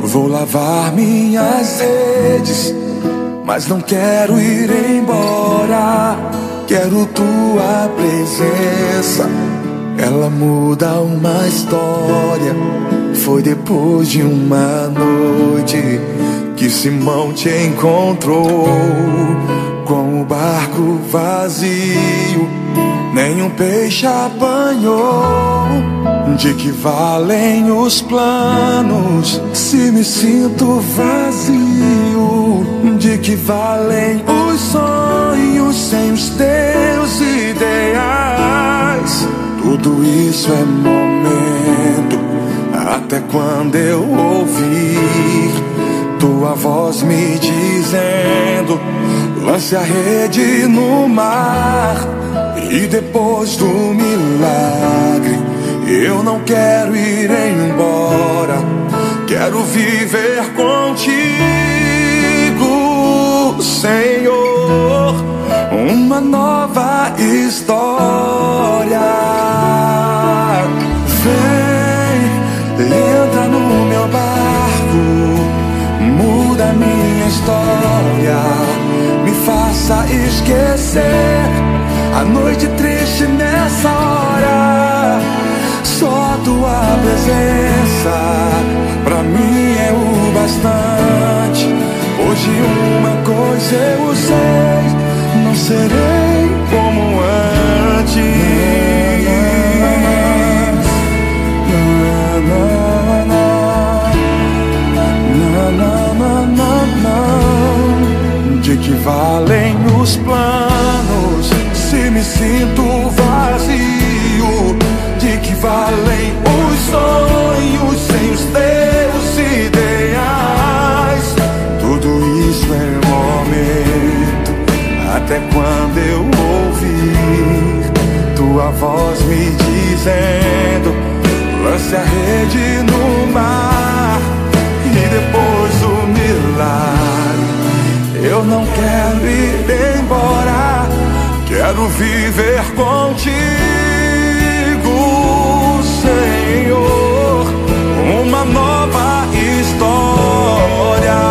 Vou lavar minhas redes, mas não quero ir embora. Quero tua presença, ela muda uma história. Foi depois de uma noite que Simão te encontrou, com o barco vazio, nenhum peixe apanhou. De que valem os planos se me sinto vazio? De que valem os sonhos sem os teus ideais? Tudo isso é momento, até quando eu ouvir tua voz me dizendo: lance a rede no mar. E depois do milagre eu não quero ir embora. Quero viver contigo, Senhor, uma nova história. Vem, entra no meu barco, muda minha história. Me faça esquecer a noite triste nessa hora. Só tua presença pra mim é o bastante. Hoje uma coisa eu sei, não serei como antes. De que valem os planos se me sinto vazio? De que valem os sonhos sem os teus ideais? Tudo isso é momento, até quando eu ouvir tua voz me dizendo: lance a rede no mar. E depois do milagre eu não quero ir embora. Quero viver contigo, Senhor, uma nova história.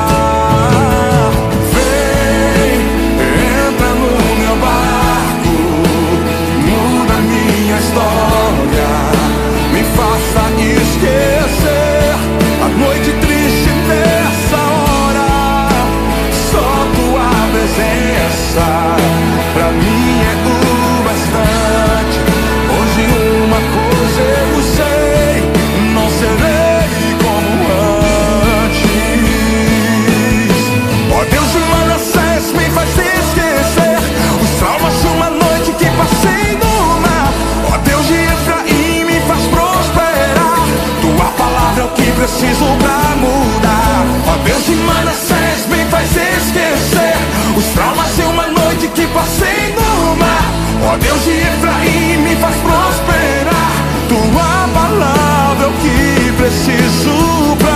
Vem, entra no meu barco, muda minha história. Me faça esquecer a noite triste nessa hora. Só tua presença pra mim é o bastante. Hoje uma coisa eu sei, não serei como antes. Ó Deus de Manassés, me faz esquecer os traumas de uma noite que passei no mar. Ó Deus de Efraim, me faz prosperar. Tua palavra é o que preciso pra mudar. Ó Deus de Manassés, me faz esquecer os traumas de uma noite que passei no mar. Ó Deus de Efraim, me faz prosperar. Tua palavra é o que preciso pra